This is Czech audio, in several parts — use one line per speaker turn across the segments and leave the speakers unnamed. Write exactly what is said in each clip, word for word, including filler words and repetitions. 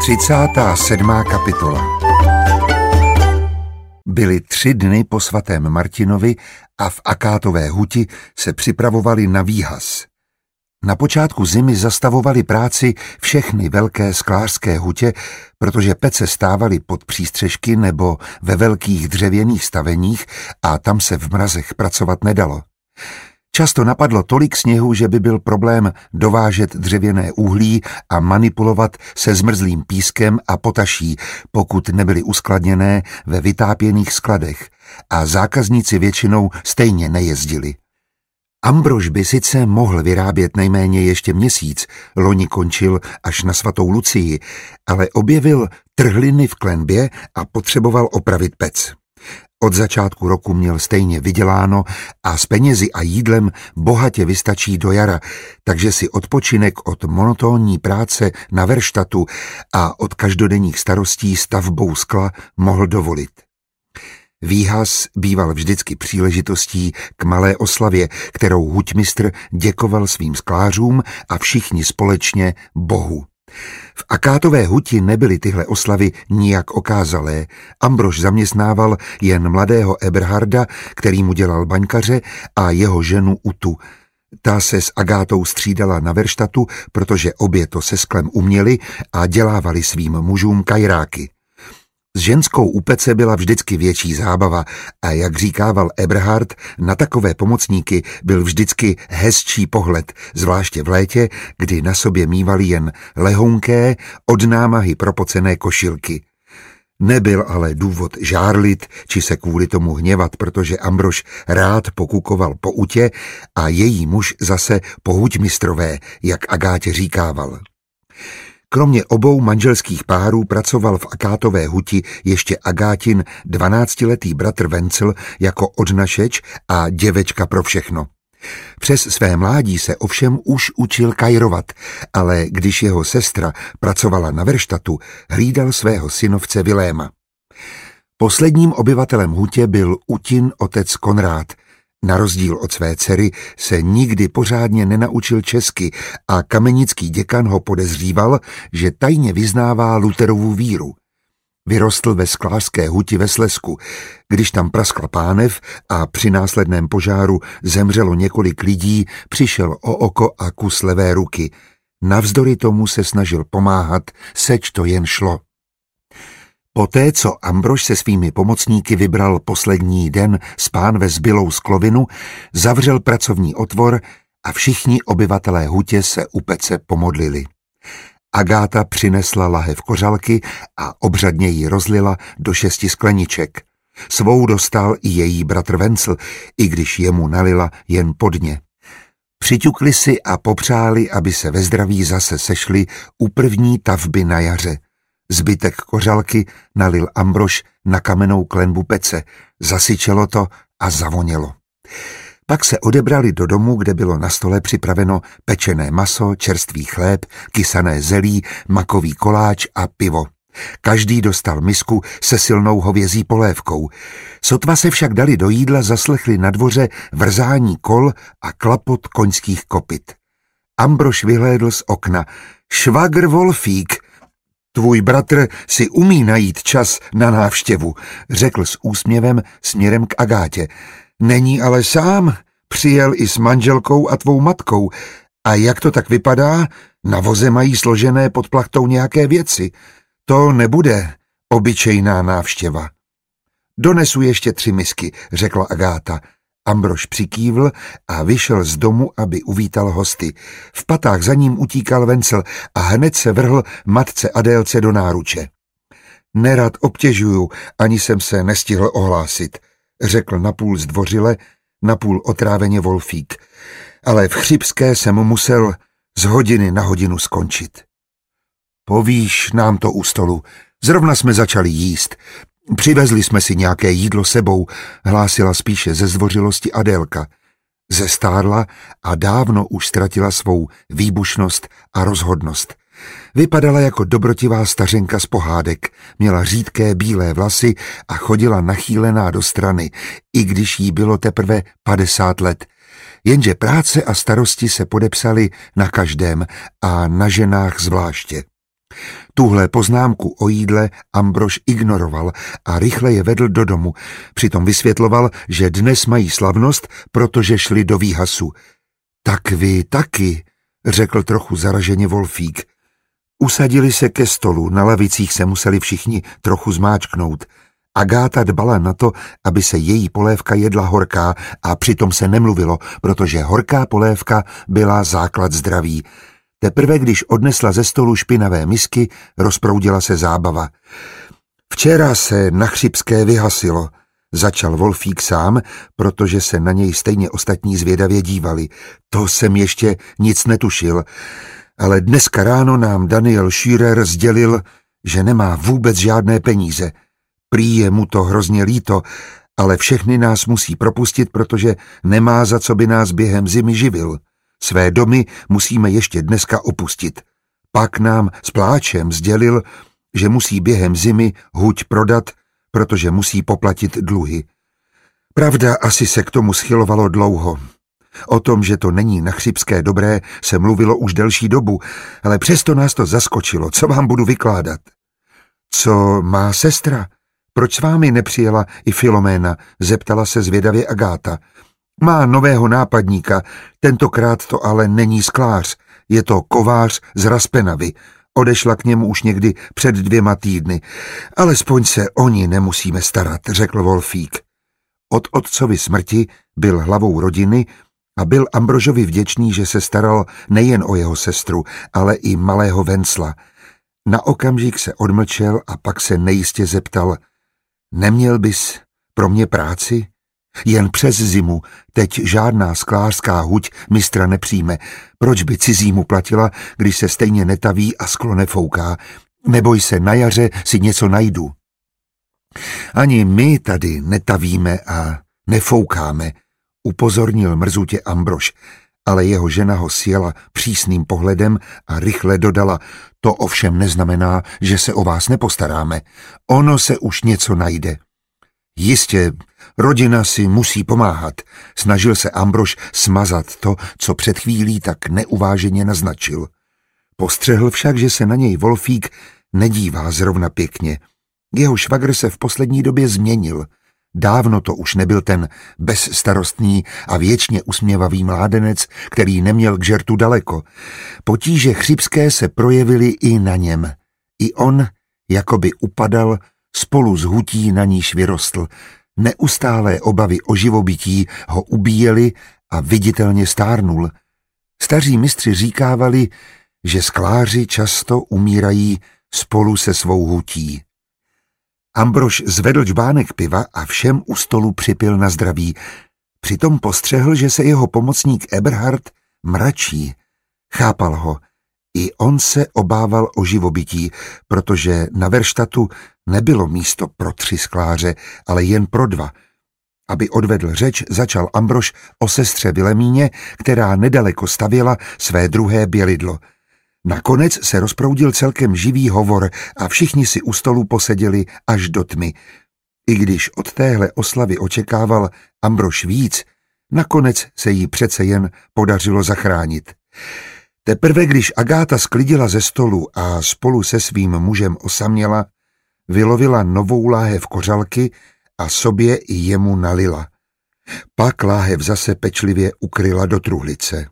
třicátá sedmá kapitola. Byly tři dny po svatém Martinovi a v Akátové huti se připravovali na výhaz. Na počátku zimy zastavovali práci všechny velké sklářské hutě, protože pece stávaly pod přístřešky nebo ve velkých dřevěných staveních a tam se v mrazech pracovat nedalo. Často napadlo tolik sněhu, že by byl problém dovážet dřevěné uhlí a manipulovat se zmrzlým pískem a potaší, pokud nebyly uskladněné ve vytápěných skladech, a zákazníci většinou stejně nejezdili. Ambrož by sice mohl vyrábět nejméně ještě měsíc, loni končil až na svatou Lucii, ale objevil trhliny v klenbě a potřeboval opravit pec. Od začátku roku měl stejně vyděláno a s penězi a jídlem bohatě vystačí do jara, takže si odpočinek od monotónní práce na verštatu a od každodenních starostí stavbou skla mohl dovolit. Výhaz býval vždycky příležitostí k malé oslavě, kterou huťmistr děkoval svým sklářům a všichni společně Bohu. V Akátové huti nebyly tyhle oslavy nijak okázalé. Ambrož zaměstnával jen mladého Eberharda, který mu dělal baňkaře, a jeho ženu Utu. Ta se s Agátou střídala na verštatu, protože obě to se sklem uměli a dělávali svým mužům kajráky. S ženskou u pece byla vždycky větší zábava a jak říkával Eberhard, na takové pomocníky byl vždycky hezčí pohled, zvláště v létě, kdy na sobě mívali jen lehonké, od námahy propocené košilky. Nebyl ale důvod žárlit či se kvůli tomu hněvat, protože Ambrož rád pokukoval po Utě a její muž zase po huťmistrové, jak Agátě říkával. Kromě obou manželských párů pracoval v Akátové huti ještě Agátin dvanáctiletý bratr Vencel jako odnašeč a děvečka pro všechno. Přes své mládí se ovšem už učil kajrovat, ale když jeho sestra pracovala na verštatu, hlídal svého synovce Viléma. Posledním obyvatelem hutě byl Utin otec Konrád. Na rozdíl od své dcery se nikdy pořádně nenaučil česky a kamenický děkan ho podezříval, že tajně vyznává Luterovu víru. Vyrostl ve sklářské huti ve Slezsku. Když tam praskla pánev a při následném požáru zemřelo několik lidí, přišel o oko a kus levé ruky. Navzdory tomu se snažil pomáhat, seč to jen šlo. Poté, co Ambrož se svými pomocníky vybral poslední den z pánve zbylou sklovinu, zavřel pracovní otvor a všichni obyvatelé hutě se u pece pomodlili. Agáta přinesla lahev kořalky a obřadně ji rozlila do šesti skleniček. Svou dostal i její bratr Vencel, i když jemu nalila jen podně. Přiťukli si a popřáli, aby se ve zdraví zase sešli u první tavby na jaře. Zbytek kořalky nalil Ambrož na kamennou klenbu pece, zasyčelo to a zavonělo. Pak se odebrali do domu, kde bylo na stole připraveno pečené maso, čerstvý chléb, kysané zelí, makový koláč a pivo. Každý dostal misku se silnou hovězí polévkou. Sotva se však dali do jídla, zaslechli na dvoře vrzání kol a klapot koňských kopyt. Ambrož vyhlédl z okna. Švagr Wolfík, tvůj bratr si umí najít čas na návštěvu, řekl s úsměvem směrem k Agátě. Není ale sám, přijel i s manželkou a tvou matkou. A jak to tak vypadá? Na voze mají složené pod plachtou nějaké věci. To nebude obyčejná návštěva. Donesu ještě tři misky, řekla Agáta. Ambrož přikývl a vyšel z domu, aby uvítal hosty. V patách za ním utíkal Vencel a hned se vrhl matce Adélce do náruče. Nerad obtěžuju, ani jsem se nestihl ohlásit, řekl napůl zdvořile, napůl otráveně Wolfík. Ale v Chřibské jsem musel z hodiny na hodinu skončit. Povíš nám to u stolu, zrovna jsme začali jíst. Přivezli jsme si nějaké jídlo sebou, hlásila spíše ze zdvořilosti Adélka. Zestárla a dávno už ztratila svou výbušnost a rozhodnost. Vypadala jako dobrotivá stařenka z pohádek, měla řídké bílé vlasy a chodila nachýlená do strany, i když jí bylo teprve padesát let. Jenže práce a starosti se podepsaly na každém a na ženách zvláště. Tuhle poznámku o jídle Ambrož ignoroval a rychle je vedl do domu. Přitom vysvětloval, že dnes mají slavnost, protože šli do výhasu. Tak vy taky, řekl trochu zaraženě Wolfík. Usadili se ke stolu, na lavicích se museli všichni trochu zmáčknout. Agáta dbala na to, aby se její polévka jedla horká a přitom se nemluvilo, protože horká polévka byla základ zdraví. Teprve když odnesla ze stolu špinavé misky, rozproudila se zábava. Včera se na Chřibské vyhasilo, začal Wolfík sám, protože se na něj stejně ostatní zvědavě dívali. To jsem ještě nic netušil, ale dneska ráno nám Daniel Schürer sdělil, že nemá vůbec žádné peníze. Prý je mu to hrozně líto, ale všechny nás musí propustit, protože nemá za co by nás během zimy živil. Své domy musíme ještě dneska opustit. Pak nám s pláčem sdělil, že musí během zimy huť prodat, protože musí poplatit dluhy. Pravda, asi se k tomu schylovalo dlouho. O tom, že to není na Chřibské dobré, se mluvilo už delší dobu, ale přesto nás to zaskočilo. Co vám budu vykládat? Co má sestra? Proč s vámi nepřijela i Filoména? Zeptala se zvědavě Agáta. Má nového nápadníka, tentokrát to ale není sklář, je to kovář z Raspenavy. Odešla k němu už někdy před dvěma týdny. Alespoň se o ní nemusíme starat, řekl Wolfík. Od otcovy smrti byl hlavou rodiny a byl Ambrožovi vděčný, že se staral nejen o jeho sestru, ale i malého Vencla. Na okamžik se odmlčel a pak se nejistě zeptal, neměl bys pro mě práci? Jen přes zimu, teď žádná sklářská huť mistra nepřijme. Proč by cizímu platila, když se stejně netaví a sklo nefouká? Neboj se, na jaře si něco najdu. Ani my tady netavíme a nefoukáme, upozornil mrzutě Ambrož, ale jeho žena ho sjela přísným pohledem a rychle dodala, to ovšem neznamená, že se o vás nepostaráme. Ono se už něco najde. Jistě, rodina si musí pomáhat, snažil se Ambrož smazat to, co před chvílí tak neuváženě naznačil. Postřehl však, že se na něj Wolfík nedívá zrovna pěkně. Jeho švagr se v poslední době změnil. Dávno to už nebyl ten bezstarostný a věčně usměvavý mládenec, který neměl k žertu daleko. Potíže chřibské se projevily i na něm. I on jakoby upadal, spolu s hutí na níž vyrostl. Neustálé obavy o živobytí ho ubíjely a viditelně stárnul. Staří mistři říkávali, že skláři často umírají spolu se svou hutí. Ambrož zvedl džbánek piva a všem u stolu připil na zdraví. Přitom postřehl, že se jeho pomocník Eberhard mračí. Chápal ho. I on se obával o živobytí, protože na verštatu nebylo místo pro tři skláře, ale jen pro dva. Aby odvedl řeč, začal Ambrož o sestře Vilemíně, která nedaleko stavěla své druhé bělidlo. Nakonec se rozproudil celkem živý hovor a všichni si u stolu poseděli až do tmy. I když od téhle oslavy očekával Ambrož víc, nakonec se jí přece jen podařilo zachránit. Teprve když Agáta sklidila ze stolu a spolu se svým mužem osaměla, vylovila novou láhev kořalky a sobě i jemu nalila. Pak láhev zase pečlivě ukryla do truhlice.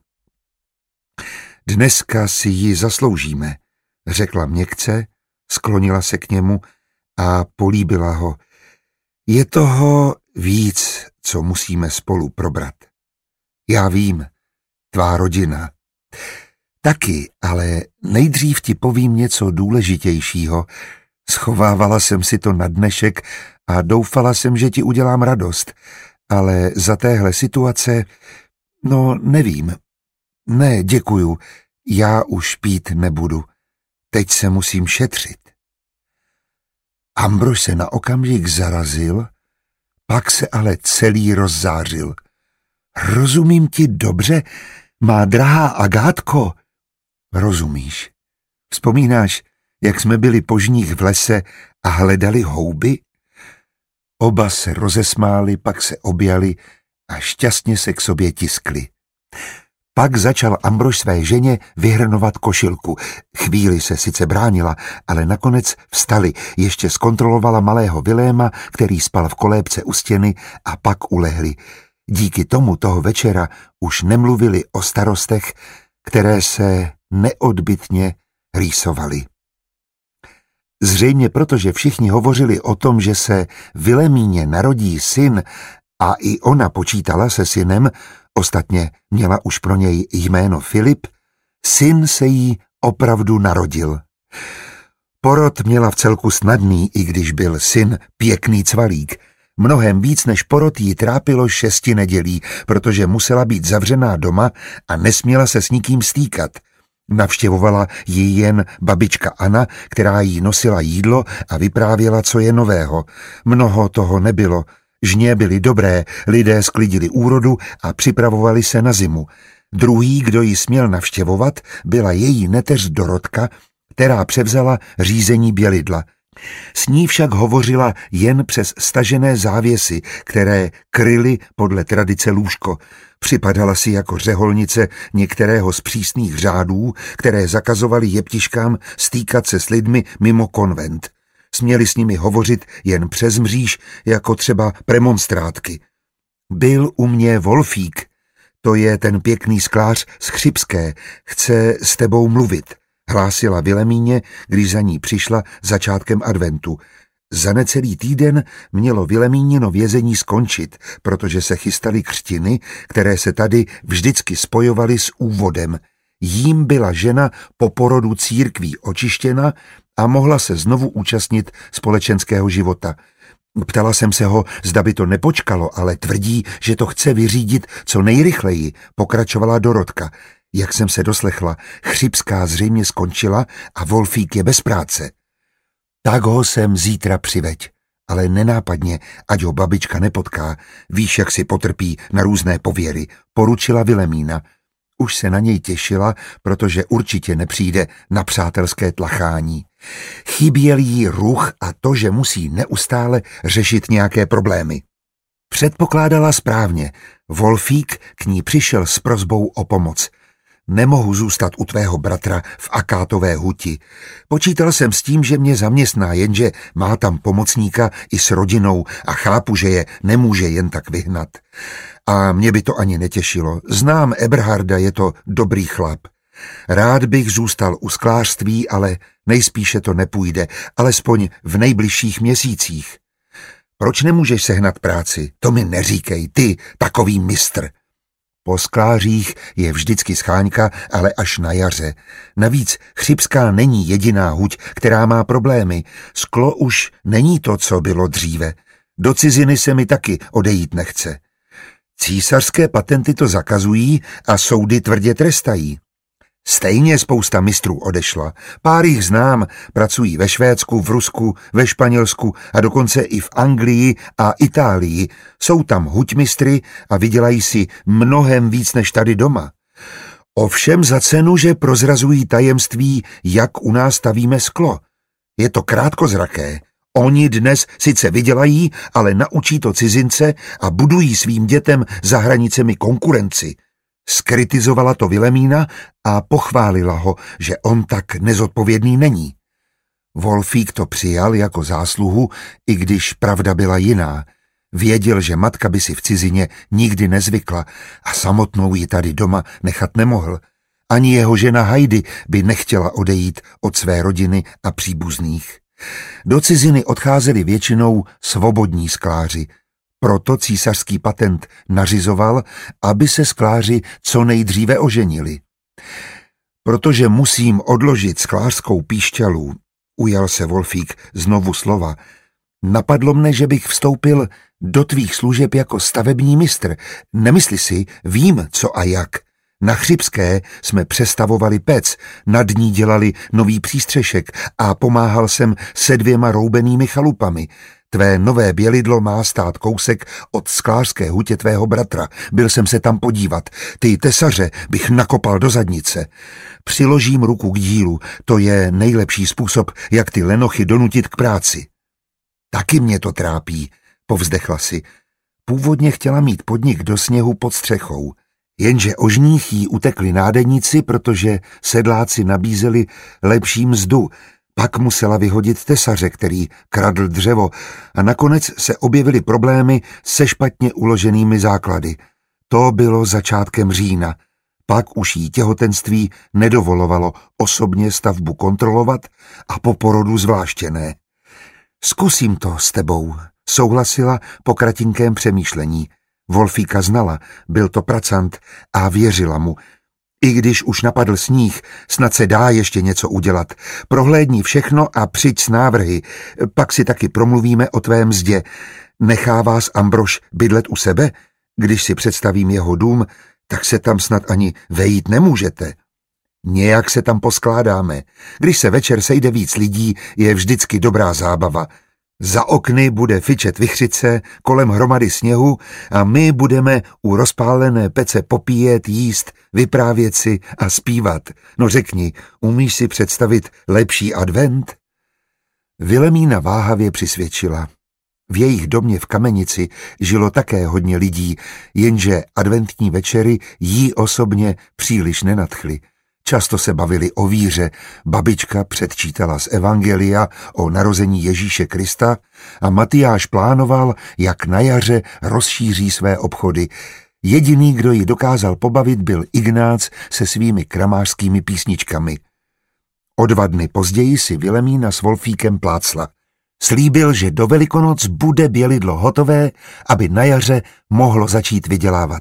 Dneska si ji zasloužíme, řekla měkce, sklonila se k němu a políbila ho. Je toho víc, co musíme spolu probrat. Já vím, tvá rodina. Taky, ale nejdřív ti povím něco důležitějšího. Schovávala jsem si to na dnešek a doufala jsem, že ti udělám radost, ale za téhle situace, no nevím. Ne, děkuju, já už pít nebudu. Teď se musím šetřit. Ambrož se na okamžik zarazil, pak se ale celý rozzářil. Rozumím ti dobře, má drahá Agátko? Rozumíš. Vzpomínáš, jak jsme byli po žních v lese a hledali houby? Oba se rozesmáli, pak se objali a šťastně se k sobě tiskli. Pak začal Ambrož své ženě vyhrnovat košilku. Chvíli se sice bránila, ale nakonec vstali, ještě zkontrolovala malého Viléma, který spal v kolébce u stěny, a pak ulehli. Díky tomu toho večera už nemluvili o starostech, které se neodbytně rýsovaly. Zřejmě proto, že všichni hovořili o tom, že se Vilemíně narodí syn, a i ona počítala se synem, ostatně měla už pro něj jméno Filip, syn se jí opravdu narodil. Porod měla v celku snadný, i když byl syn pěkný cvalík. Mnohem víc než porod jí trápilo šesti nedělí, protože musela být zavřená doma a nesměla se s nikým stýkat. Navštěvovala ji jen babička Anna, která jí nosila jídlo a vyprávěla, co je nového. Mnoho toho nebylo. Žně byly dobré, lidé sklidili úrodu a připravovali se na zimu. Druhý, kdo ji směl navštěvovat, byla její neteř Dorotka, která převzala řízení bělidla. S ní však hovořila jen přes stažené závěsy, které kryly podle tradice lůžko. Připadala si jako řeholnice některého z přísných řádů, které zakazovaly jeptiškám stýkat se s lidmi mimo konvent. Směli s nimi hovořit jen přes mříž, jako třeba premonstrátky. Byl u mě Wolfík, to je ten pěkný sklář z Chřibské, chce s tebou mluvit, hlásila Vilemíně, když za ní přišla začátkem adventu. Za necelý týden mělo Vilemínino vězení skončit, protože se chystaly křtiny, které se tady vždycky spojovaly s úvodem. Jím byla žena po porodu církví očištěna a mohla se znovu účastnit společenského života. Ptala jsem se ho, zda by to nepočkalo, ale tvrdí, že to chce vyřídit co nejrychleji, pokračovala Dorotka. Jak jsem se doslechla, Chřibská zřejmě skončila a Wolfík je bez práce. Tak ho sem zítra přiveď, ale nenápadně, ať ho babička nepotká, víš, jak si potrpí na různé pověry, poručila Vilemína. Už se na něj těšila, protože určitě nepřijde na přátelské tlachání. Chyběl jí ruch a to, že musí neustále řešit nějaké problémy. Předpokládala správně. Wolfík k ní přišel s prosbou o pomoc. Nemohu zůstat u tvého bratra v Akátové huti. Počítal jsem s tím, že mě zaměstná, jenže má tam pomocníka i s rodinou a chápu, že je nemůže jen tak vyhnat. A mě by to ani netěšilo. Znám Eberharda, je to dobrý chlap. Rád bych zůstal u sklářství, ale nejspíše to nepůjde, alespoň v nejbližších měsících. Proč nemůžeš sehnat práci? To mi neříkej, ty, takový mistr. Po sklářích je vždycky scháňka, ale až na jaře. Navíc Chřibská není jediná huť, která má problémy. Sklo už není to, co bylo dříve. Do ciziny se mi taky odejít nechce. Císařské patenty to zakazují a soudy tvrdě trestají. Stejně spousta mistrů odešla. Pár jich znám, pracují ve Švédsku, v Rusku, ve Španělsku a dokonce i v Anglii a Itálii. Jsou tam huťmistry a vydělají si mnohem víc než tady doma. Ovšem za cenu, že prozrazují tajemství, jak u nás stavíme sklo. Je to krátkozraké. Oni dnes sice vydělají, ale naučí to cizince a budují svým dětem za hranicemi konkurenci. Skritizovala to Vilemína a pochválila ho, že on tak nezodpovědný není. Wolfík to přijal jako zásluhu, i když pravda byla jiná. Věděl, že matka by si v cizině nikdy nezvykla a samotnou ji tady doma nechat nemohl. Ani jeho žena Heidi by nechtěla odejít od své rodiny a příbuzných. Do ciziny odcházeli většinou svobodní skláři. Proto císařský patent nařizoval, aby se skláři co nejdříve oženili. Protože musím odložit sklářskou píšťalu, ujal se Wolfík znovu slova, napadlo mne, že bych vstoupil do tvých služeb jako stavební mistr. Nemysli si, vím, co a jak. Na Chřibské jsme přestavovali pec, nad ní dělali nový přístřešek a pomáhal jsem se dvěma roubenými chalupami. Tvé nové bělidlo má stát kousek od sklářské hutě tvého bratra. Byl jsem se tam podívat. Ty tesaře bych nakopal do zadnice. Přiložím ruku k dílu. To je nejlepší způsob, jak ty lenochy donutit k práci. Taky mě to trápí, povzdechla si. Původně chtěla mít podnik do sněhu pod střechou. Jenže ožních jí utekli nádeníci, protože sedláci nabízeli lepší mzdu. Pak musela vyhodit tesaře, který kradl dřevo, a nakonec se objevily problémy se špatně uloženými základy. To bylo začátkem října. Pak už jí těhotenství nedovolovalo osobně stavbu kontrolovat a po porodu zvláště ne. Zkusím to s tebou, souhlasila po kratinkém přemýšlení. Wolfíka znala, byl to pracant a věřila mu. I když už napadl sníh, snad se dá ještě něco udělat. Prohlédni všechno a přijď s návrhy, pak si taky promluvíme o tvé mzdě. Nechá vás Ambrož bydlet u sebe? Když si představím jeho dům, tak se tam snad ani vejít nemůžete. Nějak se tam poskládáme. Když se večer sejde víc lidí, je vždycky dobrá zábava. Za okny bude fičet vichřice, kolem hromady sněhu a my budeme u rozpálené pece popíjet, jíst, vyprávět si a zpívat. No řekni, umíš si představit lepší advent? Vilemína váhavě přisvědčila. V jejich domě v Kamenici žilo také hodně lidí, jenže adventní večery jí osobně příliš nenadchly. Často se bavili o víře, babička předčítala z evangelia o narození Ježíše Krista a Matyáš plánoval, jak na jaře rozšíří své obchody. Jediný, kdo ji dokázal pobavit, byl Ignác se svými kramářskými písničkami. O dva dny později si Vilemína s Wolfíkem plácla. Slíbil, že do Velikonoc bude bělidlo hotové, aby na jaře mohlo začít vydělávat.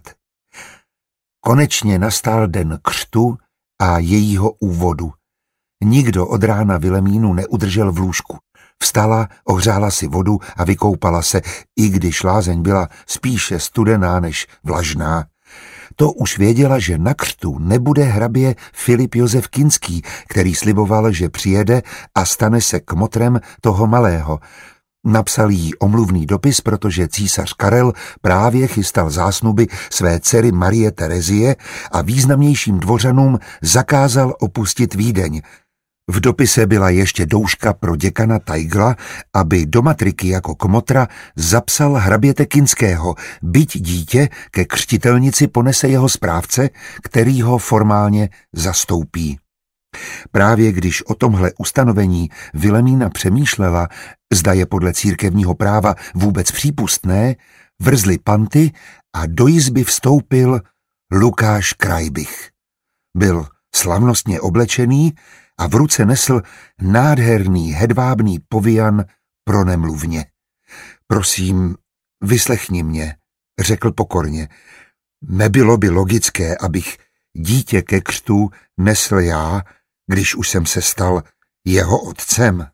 Konečně nastal den křtu a jejího úvodu. Nikdo od rána Vilemínu neudržel v lůžku. Vstala, ohřála si vodu a vykoupala se, i když lázeň byla spíše studená než vlažná. To už věděla, že na křtu nebude hrabě Filip Josef Kinský, který sliboval, že přijede a stane se kmotrem toho malého. Napsal jí omluvný dopis, protože císař Karel právě chystal zásnuby své dcery Marie Terezie a významnějším dvořanům zakázal opustit Vídeň. V dopise byla ještě douška pro děkana Tajgla, aby do matriky jako kmotra zapsal hraběte Kinského, byť dítě ke křtitelnici ponese jeho správce, který ho formálně zastoupí. Právě když o tomhle ustanovení Vilemína přemýšlela, zda je podle církevního práva vůbec přípustné, vrzly panty a do jizby vstoupil Lukáš Krajbych. Byl slavnostně oblečený a v ruce nesl nádherný hedvábný povijan pro nemluvně. Prosím, vyslechni mě, řekl pokorně. Nebylo by logické, abych dítě ke křtu nesl já, když už jsem se stal jeho otcem.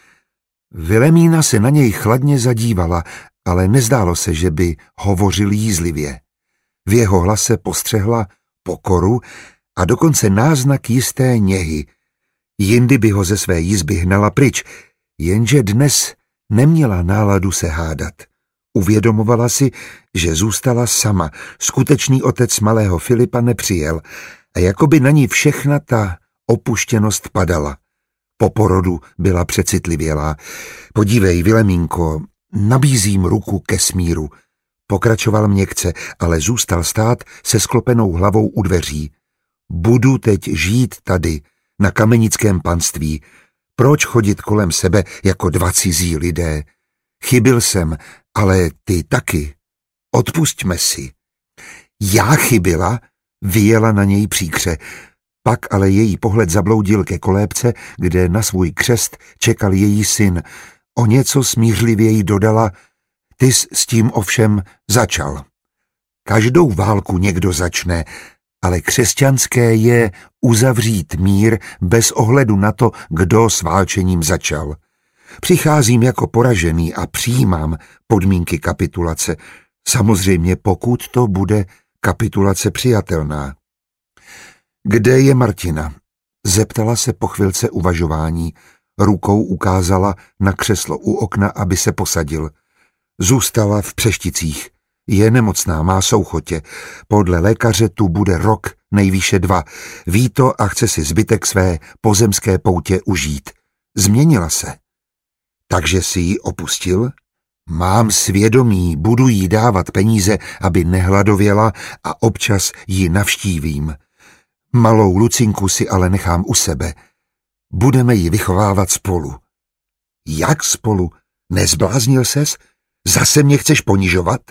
Vilemína se na něj chladně zadívala, ale nezdálo se, že by hovořil jízlivě. V jeho hlase postřehla pokoru a dokonce náznak jisté něhy. Jindy by ho ze své jizby hnala pryč, jenže dnes neměla náladu se hádat. Uvědomovala si, že zůstala sama, skutečný otec malého Filipa nepřijel a jakoby na ní všechna ta opuštěnost padala. Po porodu byla přecitlivělá. Podívej, Vilemínko, nabízím ruku ke smíru. Pokračoval měkce, ale zůstal stát se sklopenou hlavou u dveří. Budu teď žít tady, na kamenickém panství. Proč chodit kolem sebe jako dva cizí lidé? Chybil jsem, ale ty taky. Odpusťme si. Já chybila? Vyjela na něj příkře. Pak ale její pohled zabloudil ke kolébce, kde na svůj křest čekal její syn. O něco smířlivěji dodala, ty jsi s tím ovšem začal. Každou válku někdo začne, ale křesťanské je uzavřít mír bez ohledu na to, kdo s válčením začal. Přicházím jako poražený a přijímám podmínky kapitulace. Samozřejmě pokud to bude kapitulace přijatelná. Kde je Martina? Zeptala se po chvilce uvažování. Rukou ukázala na křeslo u okna, aby se posadil. Zůstala v Přešticích. Je nemocná, má souchotě. Podle lékaře tu bude rok, nejvýše dva. Ví to a chce si zbytek své pozemské poutě užít. Změnila se. Takže si ji opustil? Mám svědomí, budu jí dávat peníze, aby nehladověla a občas ji navštívím. Malou Lucinku si ale nechám u sebe. Budeme ji vychovávat spolu. Jak spolu? Nezbláznil ses? Zase mě chceš ponižovat?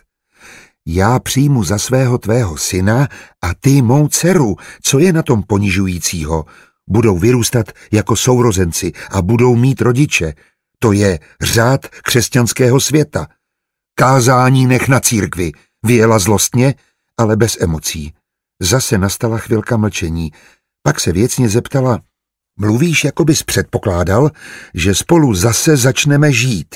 Já přijmu za svého tvého syna a ty mou dceru. Co je na tom ponižujícího? Budou vyrůstat jako sourozenci a budou mít rodiče. To je řád křesťanského světa. Kázání nech na církvi. Vyjela zlostně, ale bez emocí. Zase nastala chvilka mlčení. Pak se věcně zeptala: mluvíš, jako bys předpokládal, že spolu zase začneme žít.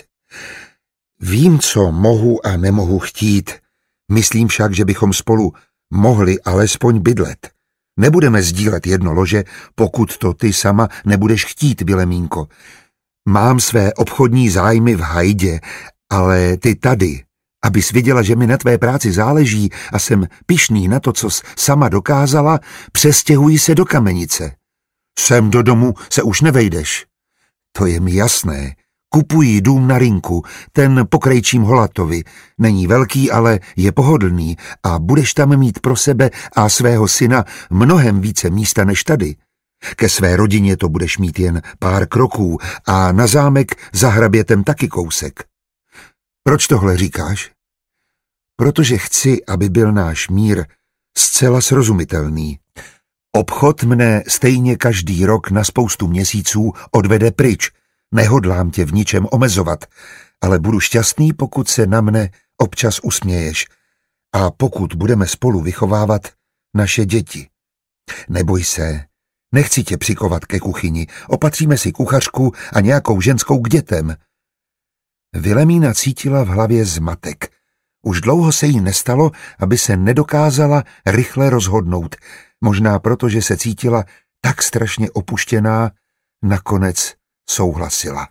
Vím, co mohu a nemohu chtít. Myslím však, že bychom spolu mohli alespoň bydlet. Nebudeme sdílet jedno lože, pokud to ty sama nebudeš chtít, Vilemínko. Mám své obchodní zájmy v Hajdě, ale ty tady, abys viděla, že mi na tvé práci záleží a jsem pyšný na to, co jsi sama dokázala, přestěhuji se do Kamenice. Sem do domu se už nevejdeš. To je mi jasné. Kupuji dům na Rinku, ten pokrajčím Holatovi. Není velký, ale je pohodlný a budeš tam mít pro sebe a svého syna mnohem více místa než tady. Ke své rodině to budeš mít jen pár kroků a na zámek za hrabětem taky kousek. Proč tohle říkáš? Protože chci, aby byl náš mír zcela srozumitelný. Obchod mne stejně každý rok na spoustu měsíců odvede pryč. Nehodlám tě v ničem omezovat, ale budu šťastný, pokud se na mne občas usměješ a pokud budeme spolu vychovávat naše děti. Neboj se, nechci tě přikovat ke kuchyni, opatříme si kuchařku a nějakou ženskou k dětem. Vilemína cítila v hlavě zmatek. Už dlouho se jí nestalo, aby se nedokázala rychle rozhodnout. Možná proto, že se cítila tak strašně opuštěná, nakonec souhlasila.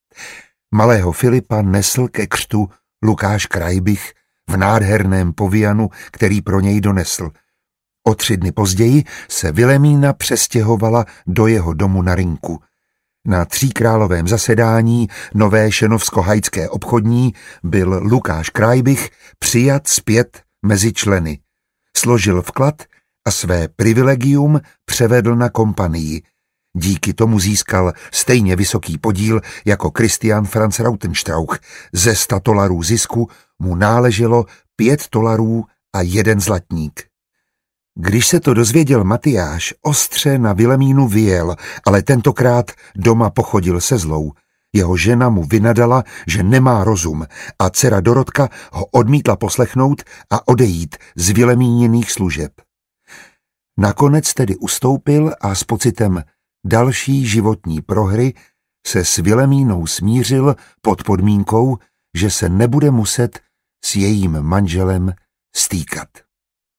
Malého Filipa nesl ke křtu Lukáš Krajbich v nádherném povianu, který pro něj donesl. O tři dny později se Vilemína přestěhovala do jeho domu na Rinku. Na tříkrálovém zasedání nové šenovsko-hajdské obchodní byl Lukáš Krajbich přijat zpět mezi členy. Složil vklad a své privilegium převedl na kompanii. Díky tomu získal stejně vysoký podíl jako Christian Franz Rautenstrauch. Ze sta dolarů zisku mu náleželo pět dolarů a jeden zlatník. Když se to dozvěděl Matyáš, ostře na Vilemínu vyjel, ale tentokrát doma pochodil se zlou. Jeho žena mu vynadala, že nemá rozum a dcera Dorotka ho odmítla poslechnout a odejít z Vilemíněných služeb. Nakonec tedy ustoupil a s pocitem další životní prohry se s Vilemínou smířil pod podmínkou, že se nebude muset s jejím manželem stýkat.